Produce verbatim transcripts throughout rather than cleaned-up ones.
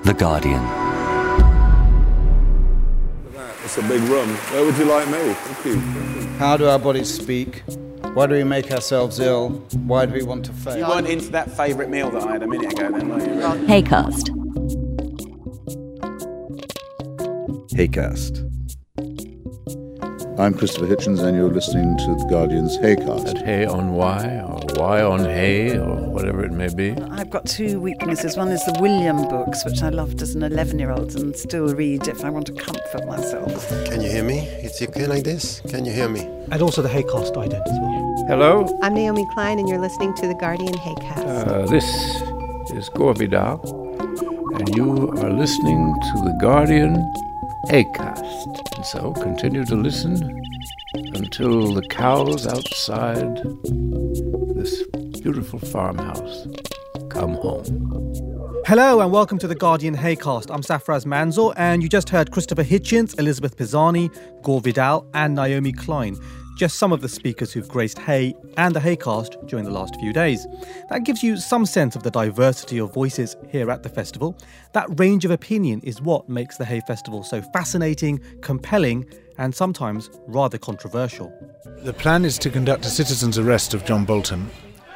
The Guardian. It's a big room. Where would you like me? Thank you. How do our bodies speak? Why do we make ourselves ill? Why do we want to fail? You weren't into that favourite meal that I had a minute ago then, were you? Haycast. Haycast. I'm Christopher Hitchens, and you're listening to The Guardian's Haycast. At Hay on Y, or Y on Hay, or whatever it may be. I've got two weaknesses. One is the William books, which I loved as an eleven-year-old and still read if I want to comfort myself. Can you hear me? It's okay like this? Can you hear me? And also the Haycast ident as well. Hello? I'm Naomi Klein, and you're listening to The Guardian Haycast. Uh, this is Gore Vidal, and you are listening to The Guardian Haycast. And so continue to listen until the cows outside this beautiful farmhouse come home. Hello and welcome to The Guardian Haycast. I'm Safraz Manzoor, and you just heard Christopher Hitchens, Elizabeth Pisani, Gore Vidal and Naomi Klein. Just some of the speakers who've graced Hay and the Haycast during the last few days. That gives you some sense of the diversity of voices here at the festival. That range of opinion is what makes the Hay Festival so fascinating, compelling, and sometimes rather controversial. The plan is to conduct a citizen's arrest of John Bolton.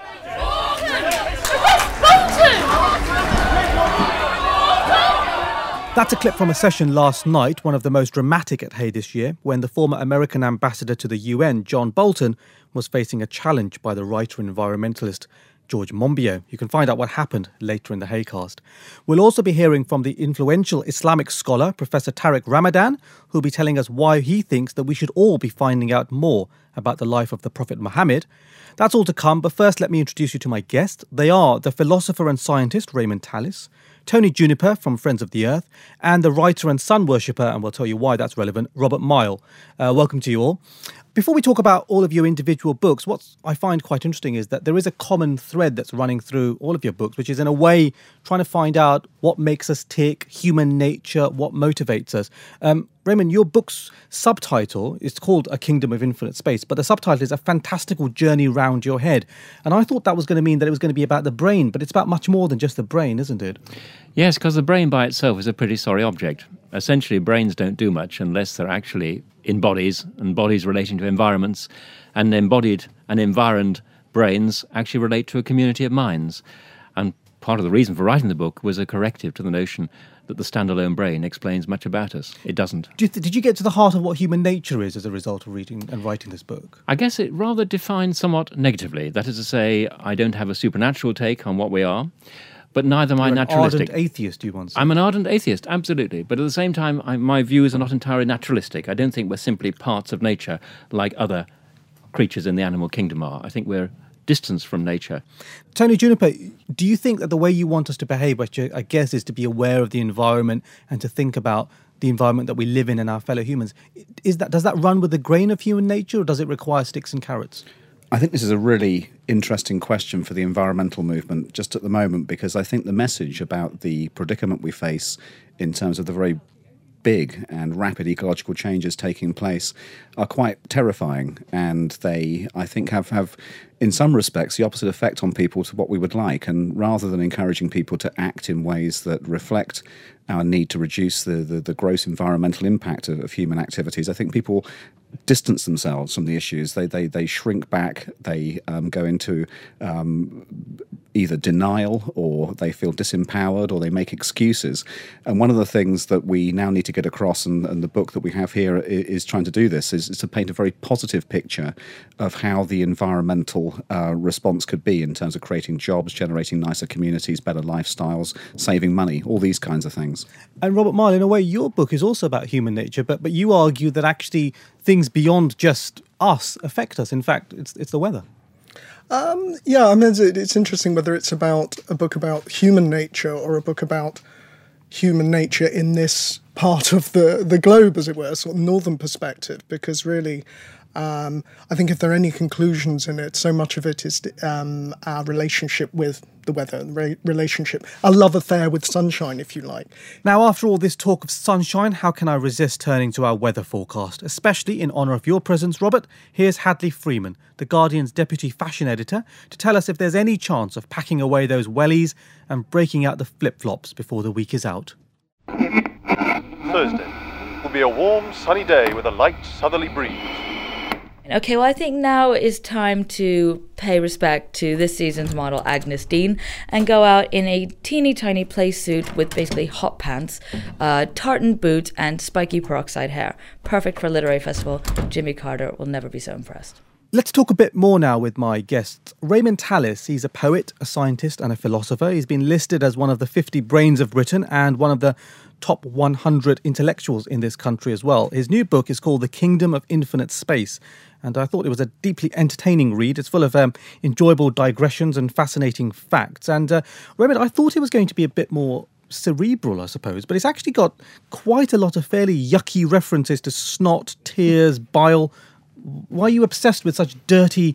That's a clip from a session last night, one of the most dramatic at Hay this year, when the former American ambassador to the U N, John Bolton, was facing a challenge by the writer and environmentalist George Monbiot. You can find out what happened later in the Haycast. We'll also be hearing from the influential Islamic scholar, Professor Tariq Ramadan, who'll be telling us why he thinks that we should all be finding out more about the life of the Prophet Muhammad. That's all to come, but first let me introduce you to my guests. They are the philosopher and scientist Raymond Tallis, Tony Juniper from Friends of the Earth, and the writer and sun worshipper, and we'll tell you why that's relevant, Robert Mile. Uh, welcome to you all. Before we talk about all of your individual books, what I find quite interesting is that there is a common thread that's running through all of your books, which is in a way trying to find out what makes us tick, human nature, what motivates us. Um, Raymond, your book's subtitle is called A Kingdom of Infinite Space, but the subtitle is A Fantastical Journey Round Your Head. And I thought that was going to mean that it was going to be about the brain, but it's about much more than just the brain, isn't it? Yes, because the brain by itself is a pretty sorry object. Essentially, brains don't do much unless they're actually in bodies, and bodies relating to environments, and embodied and environed brains actually relate to a community of minds. And part of the reason for writing the book was a corrective to the notion that the standalone brain explains much about us. It doesn't. Did you, th- did you get to the heart of what human nature is as a result of reading and writing this book? I guess it rather defines somewhat negatively. That is to say, I don't have a supernatural take on what we are, but neither am I naturalistic. You're an ardent atheist, you once said. I'm an ardent atheist, absolutely. But at the same time, I, my views are not entirely naturalistic. I don't think we're simply parts of nature like other creatures in the animal kingdom are. I think we're distanced from nature. Tony Juniper, do you think that the way you want us to behave, which I guess is to be aware of the environment and to think about the environment that we live in and our fellow humans, is that does that run with the grain of human nature, or does it require sticks and carrots? I think this is a really interesting question for the environmental movement just at the moment, because I think the message about the predicament we face in terms of the very big and rapid ecological changes taking place are quite terrifying, and they, I think, have, have in some respects the opposite effect on people to what we would like. And rather than encouraging people to act in ways that reflect our need to reduce the, the, the gross environmental impact of, of human activities, I think people distance themselves from the issues. They they they shrink back. They um, go into um, either denial, or they feel disempowered, or they make excuses. And one of the things that we now need to get across, and, and the book that we have here is, is trying to do this, is, is to paint a very positive picture of how the environmental uh, response could be in terms of creating jobs, generating nicer communities, better lifestyles, saving money, all these kinds of things. And Robert Mile, in a way, your book is also about human nature, but but you argue that actually things beyond just us affect us. In fact, it's it's the weather. Um, yeah, I mean, it's, it's interesting whether it's about a book about human nature or a book about human nature in this part of the, the globe, as it were, sort of northern perspective, because really Um, I think if there are any conclusions in it, so much of it is um, our relationship with the weather, re- relationship, our love affair with sunshine, if you like. Now, after all this talk of sunshine, how can I resist turning to our weather forecast? Especially in honour of your presence, Robert, here's Hadley Freeman, The Guardian's deputy fashion editor, to tell us if there's any chance of packing away those wellies and breaking out the flip-flops before the week is out. Thursday will be a warm, sunny day with a light southerly breeze. Okay, well, I think now is time to pay respect to this season's model, Agnes Dean, and go out in a teeny tiny play suit with basically hot pants, uh, tartan boots, and spiky peroxide hair. Perfect for a literary festival. Jimmy Carter will never be so impressed. Let's talk a bit more now with my guests. Raymond Tallis, he's a poet, a scientist and a philosopher. He's been listed as one of the fifty brains of Britain and one of the top one hundred intellectuals in this country as well. His new book is called The Kingdom of Infinite Space, and I thought it was a deeply entertaining read. It's full of um, enjoyable digressions and fascinating facts. And uh, Raymond, I thought it was going to be a bit more cerebral, I suppose, but it's actually got quite a lot of fairly yucky references to snot, tears, bile. Why are you obsessed with such dirty,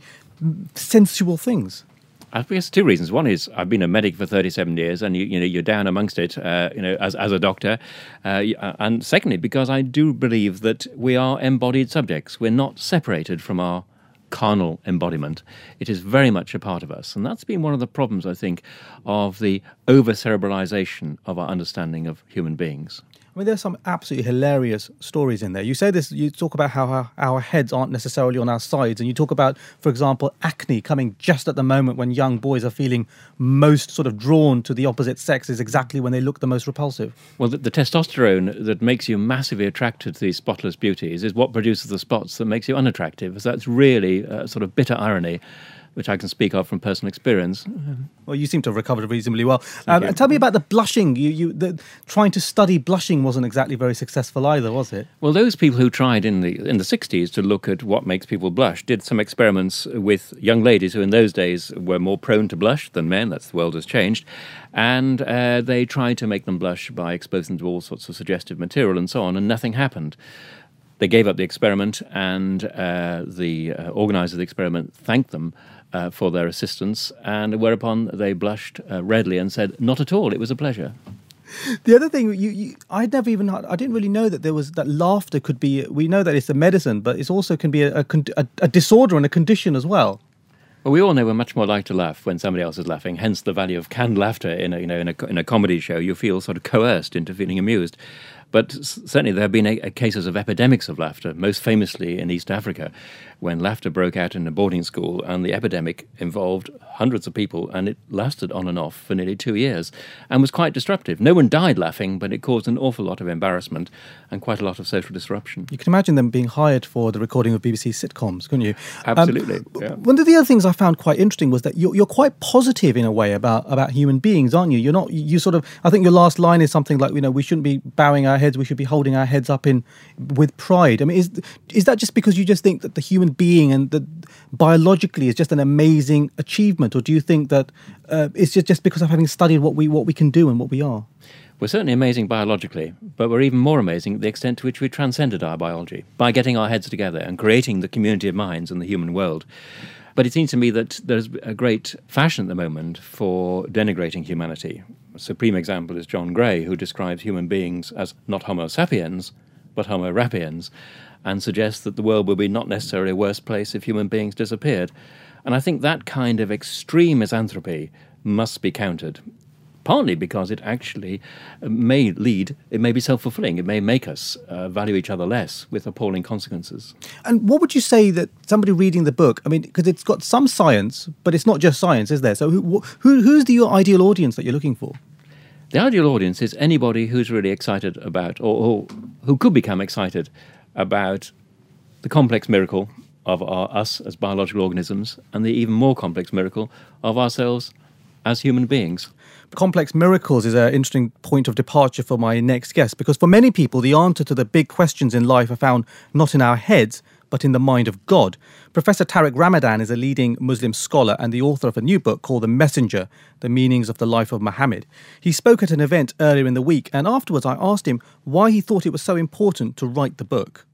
sensual things? I guess two reasons. One is I've been a medic for thirty-seven years, and you, you know you're down amongst it, uh, you know, as as a doctor. Uh, and secondly, because I do believe that we are embodied subjects. We're not separated from our carnal embodiment. It is very much a part of us, and that's been one of the problems, I think, of the over-cerebralization of our understanding of human beings. I mean, there's some absolutely hilarious stories in there. You say this, you talk about how our, our heads aren't necessarily on our sides, and you talk about, for example, acne coming just at the moment when young boys are feeling most sort of drawn to the opposite sex is exactly when they look the most repulsive. Well, the, the testosterone that makes you massively attracted to these spotless beauties is what produces the spots that makes you unattractive. So that's really a sort of bitter irony, which I can speak of from personal experience. Well, you seem to have recovered reasonably well. Um, and tell me about the blushing. You, you, the, trying to study blushing wasn't exactly very successful either, was it? Well, those people who tried in the in the sixties to look at what makes people blush did some experiments with young ladies who in those days were more prone to blush than men. That's the world has changed. And uh, they tried to make them blush by exposing them to all sorts of suggestive material and so on, and nothing happened. They gave up the experiment, and uh, the uh, organizer of the experiment thanked them Uh, for their assistance, and whereupon they blushed uh, redly and said, "Not at all. It was a pleasure." The other thing, you, you, I'd never even, I didn't really know that there was that laughter could be. We know that it's a medicine, but it also can be a, a, a disorder and a condition as well. Well, we all know we're much more likely to laugh when somebody else is laughing. Hence, the value of canned laughter in a, you know, in a, in a comedy show. You feel sort of coerced into feeling amused. But certainly there have been a, a cases of epidemics of laughter, most famously in East Africa, when laughter broke out in a boarding school, and the epidemic involved hundreds of people, and it lasted on and off for nearly two years and was quite disruptive. No one died laughing, but it caused an awful lot of embarrassment and quite a lot of social disruption. You can imagine them being hired for the recording of B B C sitcoms, couldn't you? Absolutely. Um, yeah. One of the other things I found quite interesting was that you're, you're quite positive in a way about, about human beings, aren't you? You're not, you sort of, I think your last line is something like, you know, we shouldn't be bowing our heads, we should be holding our heads up in with pride. I mean, is is that just because you just think that the human being and the biologically is just an amazing achievement, or do you think that uh, it's just, just because of having studied what we what we can do and what we are? We're certainly amazing biologically, but we're even more amazing the extent to which we transcended our biology by getting our heads together and creating the community of minds in the human world. But it seems to me that there's a great fashion at the moment for denigrating humanity. A supreme example is John Gray, who describes human beings as not Homo sapiens, but Homo rapiens, and suggests that the world will be not necessarily a worse place if human beings disappeared. And I think that kind of extreme misanthropy must be countered, partly because it actually may lead, it may be self-fulfilling, it may make us uh, value each other less with appalling consequences. And what would you say that somebody reading the book, I mean, because it's got some science, but it's not just science, is there? So who, who who's the your ideal audience that you're looking for? The ideal audience is anybody who's really excited about, or, or who could become excited about the complex miracle of our, us as biological organisms, and the even more complex miracle of ourselves as human beings. Complex miracles is an interesting point of departure for my next guest, because for many people, the answer to the big questions in life are found not in our heads, but in the mind of God. Professor Tariq Ramadan is a leading Muslim scholar and the author of a new book called The Messenger, The Meanings of the Life of Muhammad. He spoke at an event earlier in the week, and afterwards I asked him why he thought it was so important to write the book.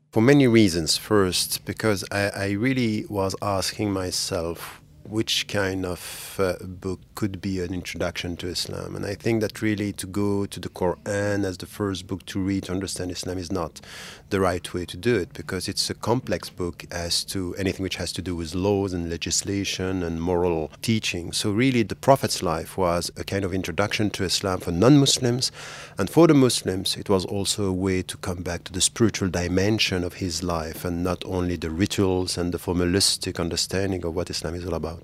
For many reasons. First, because I, I really was asking myself which kind of uh, book could be an introduction to Islam. And I think that really to go to the Quran as the first book to read to understand Islam is not the right way to do it, because it's a complex book as to anything which has to do with laws and legislation and moral teaching. So really the Prophet's life was a kind of introduction to Islam for non-Muslims, and for the Muslims it was also a way to come back to the spiritual dimension of his life and not only the rituals and the formalistic understanding of what Islam is all about.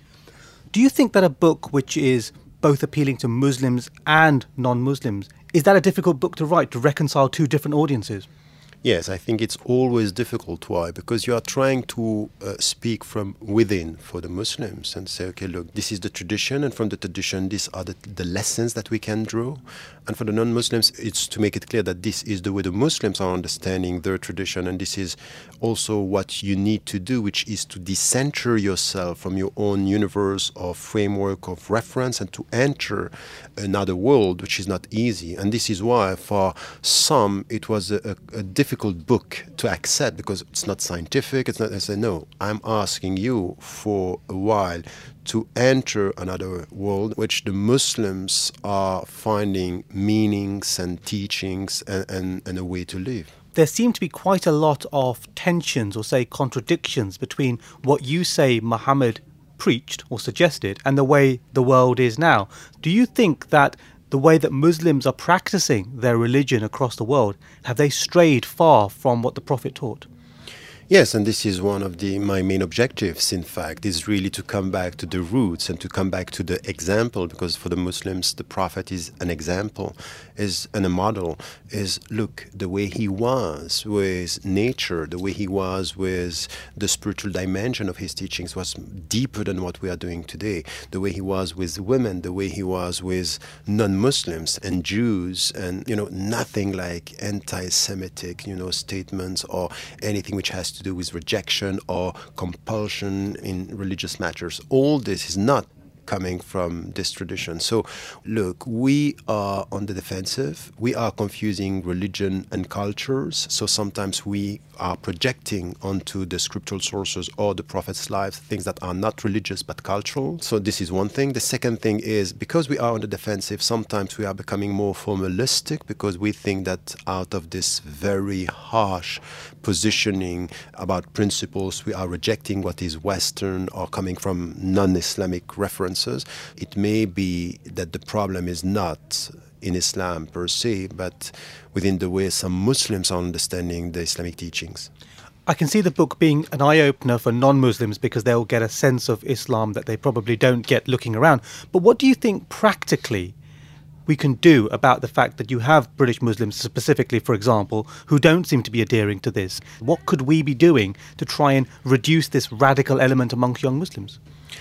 Do you think that a book which is both appealing to Muslims and non-Muslims, is that a difficult book to write, to reconcile two different audiences? Yes, I think it's always difficult. Why? Because you are trying to uh, speak from within for the Muslims and say, okay, look, this is the tradition, and from the tradition, these are the, the lessons that we can draw. And for the non-Muslims, it's to make it clear that this is the way the Muslims are understanding their tradition, and this is also what you need to do, which is to decenter yourself from your own universe or framework of reference and to enter another world, which is not easy. And this is why, for some, it was a, a, a difficult difficult book to accept, because it's not scientific. It's not. I say, no, I'm asking you for a while to enter another world which the Muslims are finding meanings and teachings and, and, and a way to live. There seem to be quite a lot of tensions, or say contradictions, between what you say Muhammad preached or suggested and the way the world is now. Do you think that the way that Muslims are practicing their religion across the world, have they strayed far from what the Prophet taught? Yes, and this is one of the my main objectives, in fact, is really to come back to the roots and to come back to the example, because for the Muslims, the Prophet is an example, is and a model, is, look, the way he was with nature, the way he was with the spiritual dimension of his teachings was deeper than what we are doing today. The way he was with women, the way he was with non-Muslims and Jews, and, you know, nothing like anti-Semitic, you know, statements or anything which has to do with rejection or compulsion in religious matters. All this is not coming from this tradition. So, look, we are on the defensive. We are confusing religion and cultures. So sometimes we are projecting onto the scriptural sources or the Prophet's life things that are not religious but cultural. So this is one thing. The second thing is, because we are on the defensive, sometimes we are becoming more formalistic, because we think that out of this very harsh positioning about principles, we are rejecting what is Western or coming from non-Islamic references. It may be that the problem is not in Islam per se, but within the way some Muslims are understanding the Islamic teachings. I can see the book being an eye-opener for non-Muslims, because they'll get a sense of Islam that they probably don't get looking around. But what do you think practically we can do about the fact that you have British Muslims, specifically, for example, who don't seem to be adhering to this? What could we be doing to try and reduce this radical element amongst young Muslims?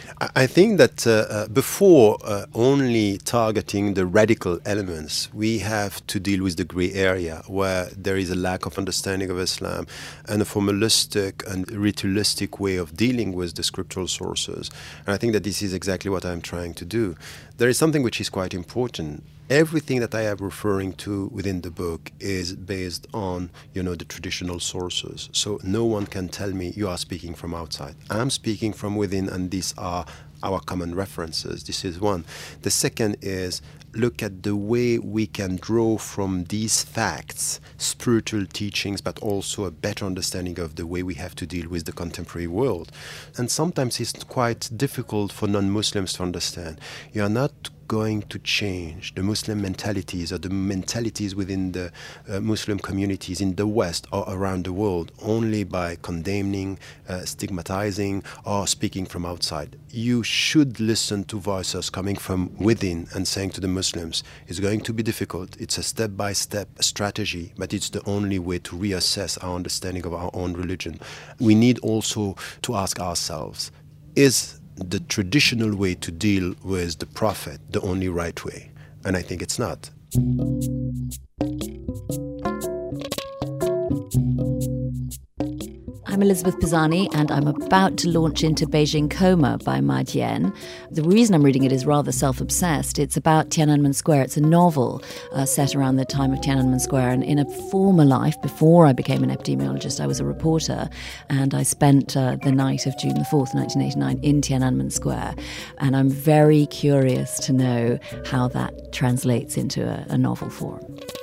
I think that uh, uh, before uh, only targeting the radical elements, we have to deal with the grey area where there is a lack of understanding of Islam and a formalistic and ritualistic way of dealing with the scriptural sources. And I think that this is exactly what I'm trying to do. There is something which is quite important. Everything that I am referring to within the book is based on, you know, the traditional sources. So no one can tell me you are speaking from outside. I'm speaking from within, and these are our common references. This is one. The second is, look at the way we can draw from these facts spiritual teachings, but also a better understanding of the way we have to deal with the contemporary world. And sometimes it's quite difficult for non-Muslims to understand. You are not going to change the Muslim mentalities or the mentalities within the uh, Muslim communities in the West or around the world only by condemning, uh, stigmatizing, or speaking from outside. You should listen to voices coming from within and saying to the Muslims, it's going to be difficult, it's a step-by-step strategy, but it's the only way to reassess our understanding of our own religion. We need also to ask ourselves, is the traditional way to deal with the Prophet the only right way? And I think it's not. I'm I'm Elizabeth Pisani, and I'm about to launch into Beijing Coma by Ma Jian. The reason I'm reading it is rather self-obsessed. It's about Tiananmen Square. It's a novel uh, set around the time of Tiananmen Square. And in a former life, before I became an epidemiologist, I was a reporter, and I spent uh, the night of June the fourth, nineteen eighty-nine, in Tiananmen Square. And I'm very curious to know how that translates into a, a novel form.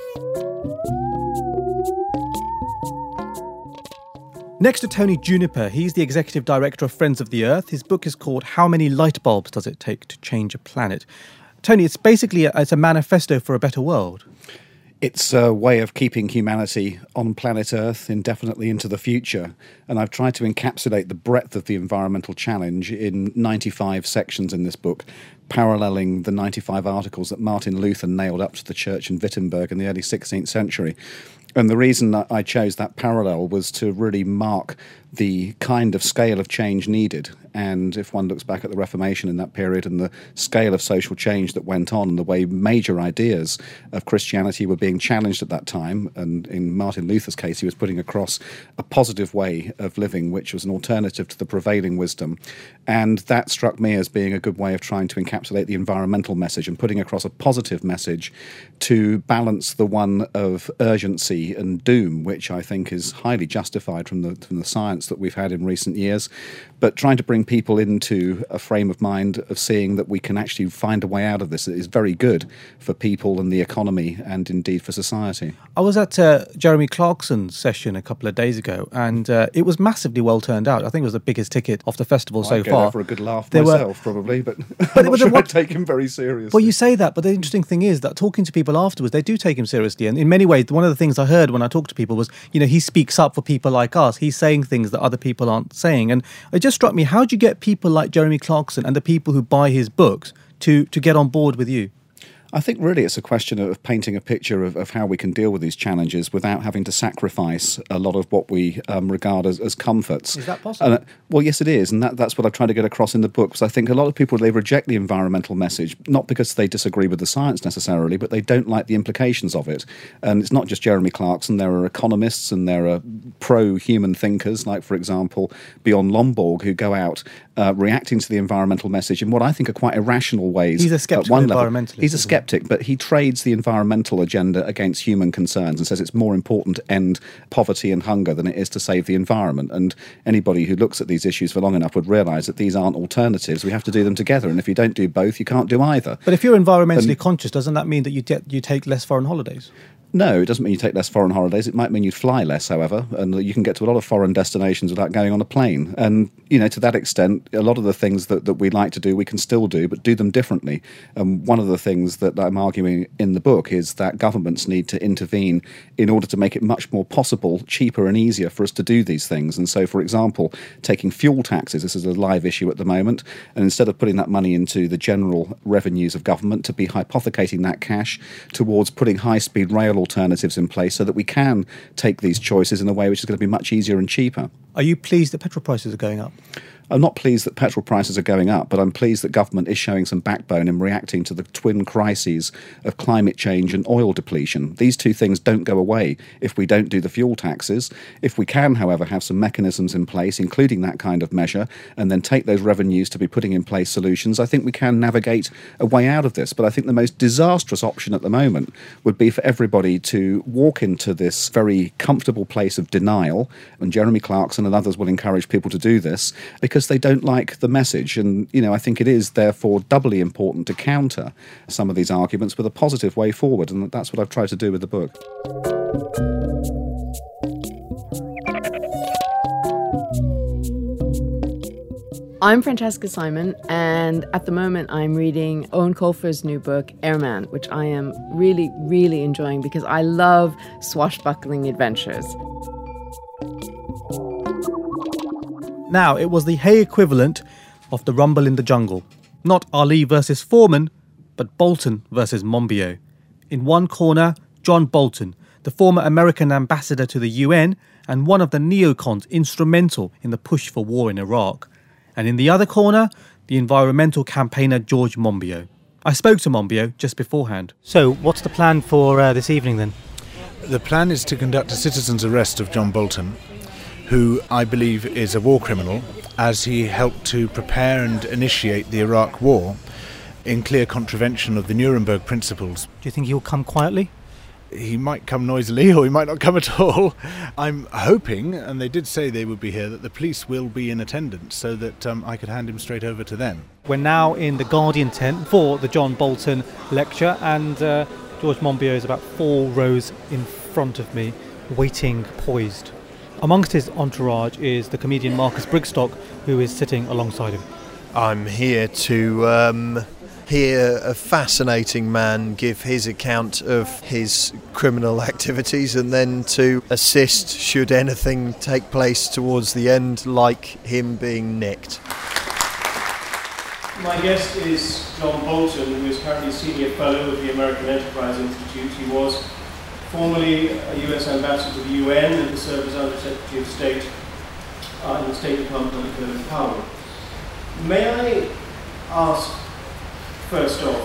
Next to Tony Juniper, he's the executive director of Friends of the Earth. His book is called How Many Light Bulbs Does It Take to Change a Planet? Tony, it's basically a, it's a manifesto for a better world. It's a way of keeping humanity on planet Earth indefinitely into the future. And I've tried to encapsulate the breadth of the environmental challenge in ninety-five sections in this book, paralleling the ninety-five articles that Martin Luther nailed up to the church in Wittenberg in the early sixteenth century. And the reason that I chose that parallel was to really mark the kind of scale of change needed. And if one looks back at the Reformation in that period and the scale of social change that went on and the way major ideas of Christianity were being challenged at that time, and in Martin Luther's case, he was putting across a positive way of living, which was an alternative to the prevailing wisdom. And that struck me as being a good way of trying to encapsulate the environmental message and putting across a positive message to balance the one of urgency and doom, which I think is highly justified from the, from the science that we've had in recent years, but trying to bring people into a frame of mind of seeing that we can actually find a way out of this that is very good for people and the economy and indeed for society. I was at uh, Jeremy Clarkson's session a couple of days ago, and uh, it was massively well turned out. I think it was the biggest ticket of the festival well, so I'd go far. There for a good laugh there myself, were, probably, but, but I'm not was sure what, I'd take him very seriously. Well, you say that, but the interesting thing is that talking to people afterwards, they do take him seriously. And in many ways, one of the things I heard when I talked to people was, you know, he speaks up for people like us. He's saying things that other people aren't saying. And it just struck me, how do you get people like Jeremy Clarkson and the people who buy his books to, to get on board with you? I think really it's a question of painting a picture of, of how we can deal with these challenges without having to sacrifice a lot of what we um, regard as, as comforts. Is that possible? Uh, well, yes, it is. And that, that's what I've tried to get across in the book. Because I think a lot of people, they reject the environmental message, not because they disagree with the science necessarily, but they don't like the implications of it. And it's not just Jeremy Clarkson. There are economists and there are pro-human thinkers, like, for example, Bjorn Lomborg, who go out uh, reacting to the environmental message in what I think are quite irrational ways. He's a skeptical environmentalist. He's a skeptic, but he trades the environmental agenda against human concerns and says it's more important to end poverty and hunger than it is to save the environment. And anybody who looks at these issues for long enough would realise that these aren't alternatives. We have to do them together. And if you don't do both, you can't do either. But if you're environmentally and, conscious, doesn't that mean that you, get, you take less foreign holidays? No, it doesn't mean you take less foreign holidays. It might mean you fly less, however, and you can get to a lot of foreign destinations without going on a plane. And, you know, to that extent, a lot of the things that, that we like to do, we can still do, but do them differently. And one of the things that I'm arguing in the book is that governments need to intervene in order to make it much more possible, cheaper and easier for us to do these things. And so, for example, taking fuel taxes, this is a live issue at the moment, and instead of putting that money into the general revenues of government, to be hypothecating that cash towards putting high-speed rail alternatives in place so that we can take these choices in a way which is going to be much easier and cheaper. Are you pleased that petrol prices are going up? I'm not pleased that petrol prices are going up, but I'm pleased that government is showing some backbone in reacting to the twin crises of climate change and oil depletion. These two things don't go away if we don't do the fuel taxes. If we can, however, have some mechanisms in place, including that kind of measure, and then take those revenues to be putting in place solutions, I think we can navigate a way out of this. But I think the most disastrous option at the moment would be for everybody to walk into this very comfortable place of denial, and Jeremy Clarkson and others will encourage people to do this, because they don't like the message. And, you know, I think it is therefore doubly important to counter some of these arguments with a positive way forward. And that's what I've tried to do with the book. I'm Francesca Simon, and at the moment I'm reading Owen Colfer's new book, Airman, which I am really, really enjoying because I love swashbuckling adventures. Now, it was the Hay equivalent of the Rumble in the Jungle. Not Ali versus Foreman, but Bolton versus Monbiot. In one corner, John Bolton, the former American ambassador to the U N and one of the neocons instrumental in the push for war in Iraq. And in the other corner, the environmental campaigner George Monbiot. I spoke to Monbiot just beforehand. So, what's the plan for uh, this evening then? The plan is to conduct a citizen's arrest of John Bolton. who I believe is a war criminal, as he helped to prepare and initiate the Iraq War in clear contravention of the Nuremberg principles. Do you think he'll come quietly? He might come noisily, or he might not come at all. I'm hoping, and they did say they would be here, that the police will be in attendance so that um, I could hand him straight over to them. We're now in the Guardian tent for the John Bolton lecture, and uh, George Monbiot is about four rows in front of me, waiting poised. Amongst his entourage is the comedian Marcus Brigstock, who is sitting alongside him. I'm here to um, hear a fascinating man give his account of his criminal activities, and then to assist should anything take place towards the end, like him being nicked. My guest is John Bolton, who is currently Senior Fellow of the American Enterprise Institute. He was formerly a U S Ambassador to the U N and served as Under Secretary of State uh, in the State Department under Colin Powell. May I ask, first off,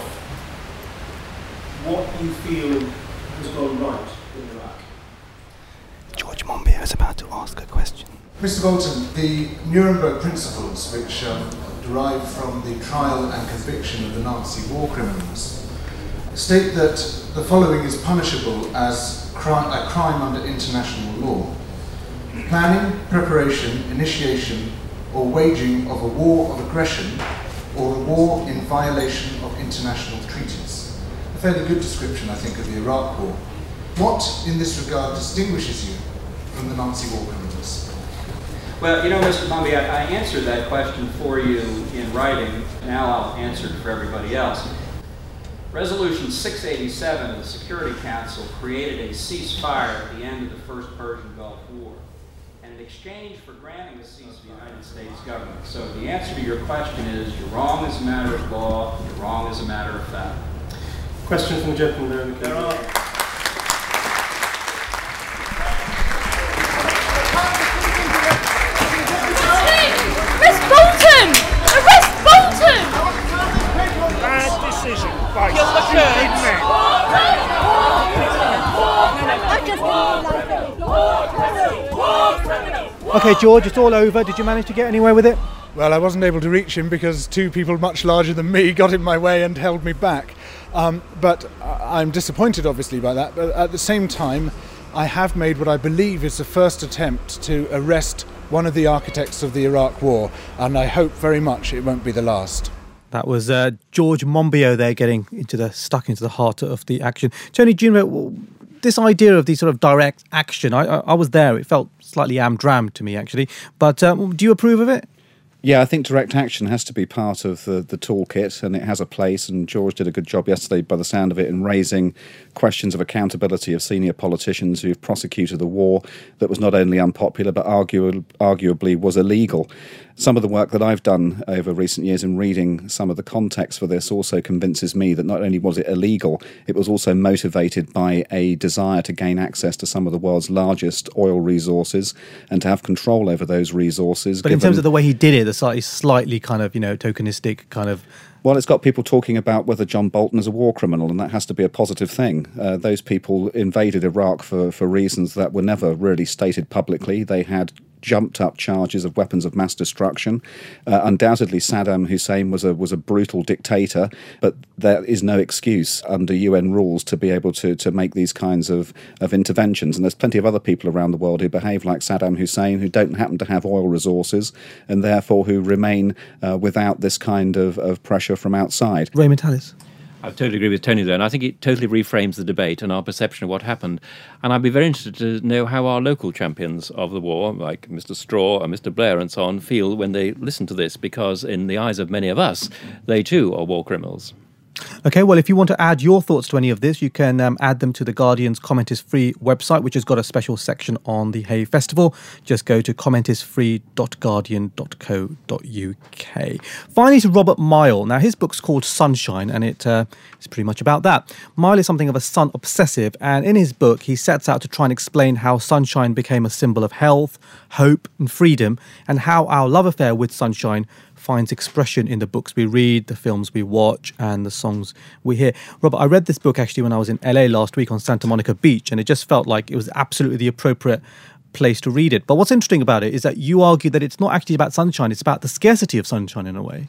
what you feel has gone right in Iraq? George Monbiot is about to ask a question. Mister Bolton, the Nuremberg principles, which um, derive from the trial and conviction of the Nazi war criminals, state that the following is punishable as cri- a crime under international law: planning, preparation, initiation, or waging of a war of aggression or a war in violation of international treaties. A fairly good description, I think, of the Iraq War. What, in this regard, distinguishes you from the Nazi war criminals? Well, you know, Mister Monbiot, I answered that question for you in writing. Now I'll answer it for everybody else. Resolution six eighty-seven of the Security Council created a ceasefire at the end of the First Persian Gulf War. And in exchange for granting the ceasefire to the United States government. So the answer to your question is, you're wrong as a matter of law, you're wrong as a matter of fact. Question from the gentleman there in the There are. Arrest Bolton! Arrest Bolton! Bad decision. By Okay, George, it's all over. Did you manage to get anywhere with it? Well, I wasn't able to reach him because two people much larger than me got in my way and held me back. Um, but I'm disappointed, obviously, by that. But at the same time, I have made what I believe is the first attempt to arrest one of the architects of the Iraq War, and I hope very much it won't be the last. That was uh, George Monbiot there getting into the stuck into the heart of the action. Tony Junod, this idea of the sort of direct action, I, I, I was there. It felt slightly am-dram to me, actually. But um, do you approve of it? Yeah, I think direct action has to be part of the, the toolkit, and it has a place, and George did a good job yesterday, by the sound of it, in raising questions of accountability of senior politicians who've prosecuted a war that was not only unpopular, but argu- arguably was illegal. Some of the work that I've done over recent years in reading some of the context for this also convinces me that not only was it illegal, it was also motivated by a desire to gain access to some of the world's largest oil resources and to have control over those resources. But in terms of the way he did it, the slightly, slightly kind of, you know, tokenistic kind of... Well, it's got people talking about whether John Bolton is a war criminal, and that has to be a positive thing. Uh, those people invaded Iraq for, for reasons that were never really stated publicly. They had jumped up charges of weapons of mass destruction. Uh, undoubtedly, Saddam Hussein was a was a brutal dictator, but there is no excuse under U N rules to be able to to make these kinds of, of interventions. And there's plenty of other people around the world who behave like Saddam Hussein, who don't happen to have oil resources, and therefore who remain uh, without this kind of, of pressure from outside. Raymond Tallis. I totally agree with Tony there, and I think it totally reframes the debate and our perception of what happened. And I'd be very interested to know how our local champions of the war, like Mister Straw and Mister Blair and so on, feel when they listen to this, because in the eyes of many of us, they too are war criminals. Okay, well, if you want to add your thoughts to any of this, you can um, add them to the Guardian's Comment is Free website, which has got a special section on the Hay Festival. Just go to comment is free dot guardian dot co dot u k. Finally, to Robert Mile. Now, his book's called Sunshine, and it uh, is pretty much about that. Mile is something of a sun obsessive, and in his book, he sets out to try and explain how sunshine became a symbol of health, hope, and freedom, and how our love affair with sunshine finds expression in the books we read, the films we watch, and the songs we hear. Robert, I read this book actually when I was in L A last week on Santa Monica Beach, and it just felt like it was absolutely the appropriate place to read it. But what's interesting about it is that you argue that it's not actually about sunshine, it's about the scarcity of sunshine in a way.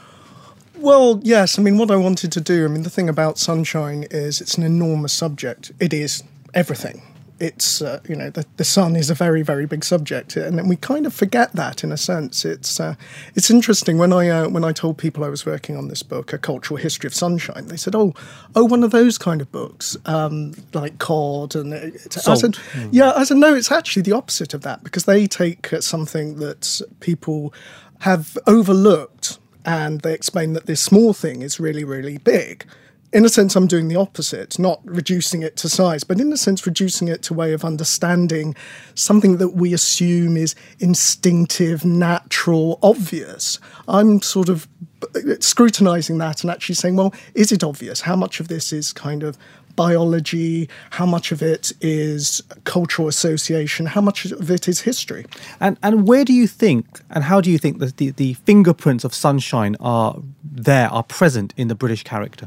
Well, yes. I mean, what I wanted to do, I mean, the thing about sunshine is it's an enormous subject. It is everything. It's, uh, you know, the, the sun is a very, very big subject. And then we kind of forget that in a sense. It's uh, it's interesting. When I uh, when I told people I was working on this book, A Cultural History of Sunshine, they said, oh, oh, one of those kind of books, um, like Cod. And it, I said, mm. yeah, I said, no, it's actually the opposite of that, because they take uh, something that people have overlooked and they explain that this small thing is really, really big. In a sense, I'm doing the opposite, not reducing it to size, but in a sense, reducing it to a way of understanding something that we assume is instinctive, natural, obvious. I'm sort of scrutinizing that and actually saying, well, is it obvious? How much of this is kind of biology? How much of it is cultural association? How much of it is history? And and where do you think, and how do you think that the, the fingerprints of sunshine are there, are present in the British character?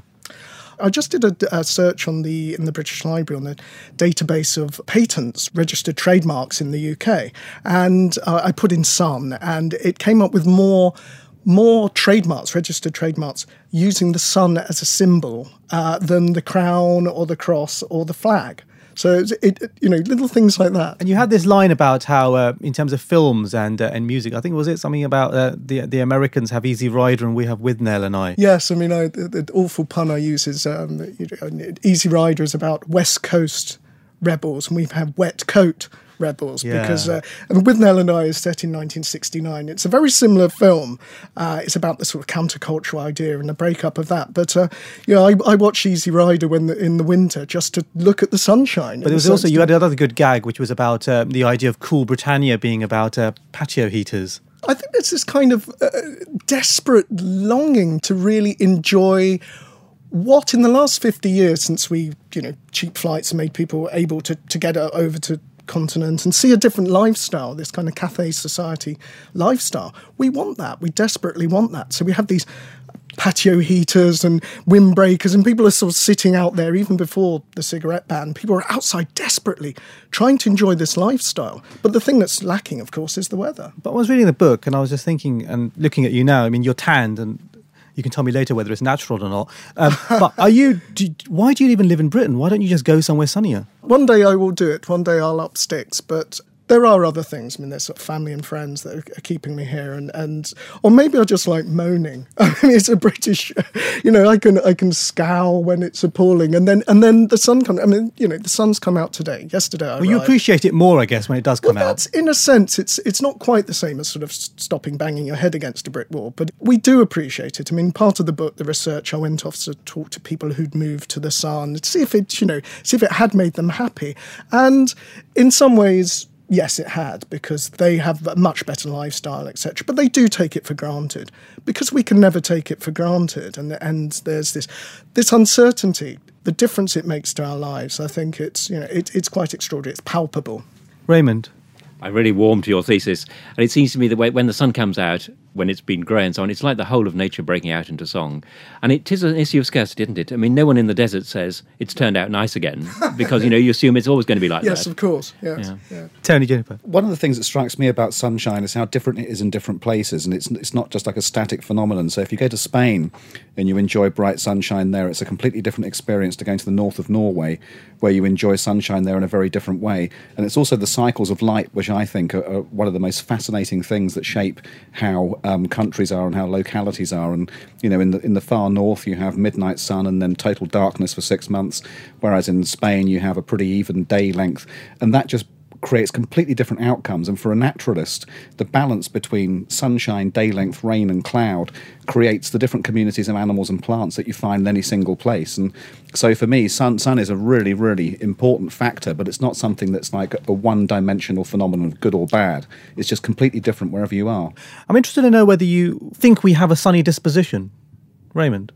I just did a, a search on the in the British Library on the database of patents, registered trademarks in the U K, and uh, I put in sun, and it came up with more more trademarks, registered trademarks, using the sun as a symbol uh, than the crown or the cross or the flag. So, it, it, you know, little things like that. And you had this line about how, uh, in terms of films and uh, and music, I think, was it something about uh, the the Americans have Easy Rider and we have Withnail and I? Yes, I mean, I, the, the awful pun I use is um, you know, Easy Rider is about West Coast rebels, and we've had Wet Coat rebels, yeah. because uh, and Withnail and I is set in nineteen sixty-nine. It's a very similar film. Uh, it's about the sort of countercultural idea and the breakup of that. But uh, you know, I, I watch Easy Rider when the, in the winter just to look at the sunshine. But there was also, you had another good gag, which was about uh, the idea of Cool Britannia being about uh, patio heaters. I think there's this kind of uh, desperate longing to really enjoy what in the last fifty years, since we, you know, cheap flights made people able to, to get over to continent and see a different lifestyle, this kind of Cathay society lifestyle. We want that. We desperately want that. So we have these patio heaters and windbreakers, and people are sort of sitting out there even before the cigarette ban. People are outside desperately trying to enjoy this lifestyle. But the thing that's lacking, of course, is the weather. But I was reading the book and I was just thinking and looking at you now. I mean, you're tanned, and you can tell me later whether it's natural or not. Um, but are you? Do, why do you even live in Britain? Why don't you just go somewhere sunnier? One day I will do it. One day I'll up sticks. But there are other things. I mean, there's sort of family and friends that are keeping me here, and, and or maybe I just like moaning. I mean, it's a British, you know, I can I can scowl when it's appalling, and then and then the sun comes. I mean, you know, the sun's come out today. Yesterday, I well, you appreciate it more, I guess, when it does come well, out. That's, in a sense, it's it's not quite the same as sort of stopping banging your head against a brick wall, but we do appreciate it. I mean, part of the book, the research, I went off to talk to people who'd moved to the sun, to see if it, you know, see if it had made them happy, and in some ways, yes, it had, because they have a much better lifestyle, et cetera. But they do take it for granted, because we can never take it for granted. And and there's this this uncertainty, the difference it makes to our lives. I think it's, you know, it, it's quite extraordinary. It's palpable. Raymond? I really warm to your thesis. And it seems to me that when the sun comes out, when it's been grey and so on, it's like the whole of nature breaking out into song. And it is an issue of scarcity, isn't it? I mean, no one in the desert says it's turned out nice again, because, you know, you assume it's always going to be like yes, that. Yes, of course. Yes. Yeah. Yeah. Tony, Jennifer. One of the things that strikes me about sunshine is how different it is in different places, and it's it's not just like a static phenomenon. So if you go to Spain and you enjoy bright sunshine there, it's a completely different experience to going to the north of Norway, where you enjoy sunshine there in a very different way. And it's also the cycles of light, which I think are, are one of the most fascinating things that shape how um, countries are and how localities are. And, you know, in the in the far north you have midnight sun and then total darkness for six months, whereas in Spain you have a pretty even day length, and that just creates completely different outcomes. And for a naturalist, the balance between sunshine, day length, rain and cloud creates the different communities of animals and plants that you find in any single place. And so for me, sun sun is a really, really important factor, but it's not something that's like a one-dimensional phenomenon of good or bad. It's just completely different wherever you are. I'm interested to know whether you think we have a sunny disposition. Raymond?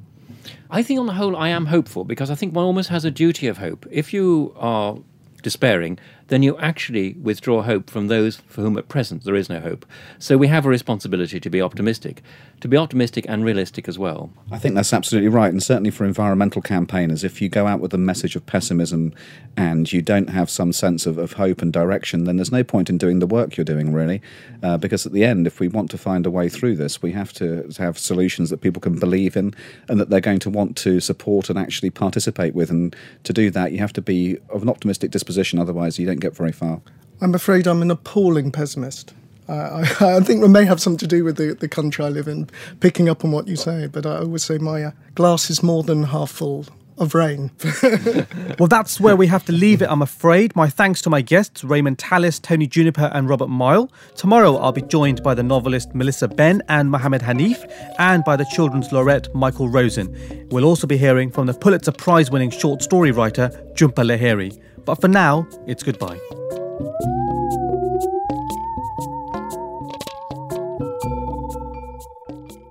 I think on the whole I am hopeful, because I think one almost has a duty of hope. If you are despairing, then you actually withdraw hope from those for whom at present there is no hope. So we have a responsibility to be optimistic, to be optimistic and realistic as well. I think that's absolutely right, and certainly for environmental campaigners, if you go out with a message of pessimism and you don't have some sense of, of hope and direction, then there's no point in doing the work you're doing, really, uh, because at the end, if we want to find a way through this, we have to have solutions that people can believe in and that they're going to want to support and actually participate with, and to do that, you have to be of an optimistic disposition, otherwise you don't get very far. I'm afraid I'm an appalling pessimist. Uh, I, I think it may have something to do with the, the country I live in, picking up on what you say, but I always say my uh, glass is more than half full of rain. Well, that's where we have to leave it, I'm afraid. My thanks to my guests, Raymond Tallis, Tony Juniper and Robert Mile. Tomorrow I'll be joined by the novelist Melissa Benn and Mohammed Hanif, and by the children's laureate Michael Rosen. We'll also be hearing from the Pulitzer Prize-winning short story writer Jhumpa Lahiri. But for now, it's goodbye.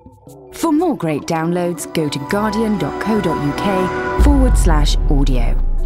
For more great downloads, go to guardian.co.uk forward slash audio.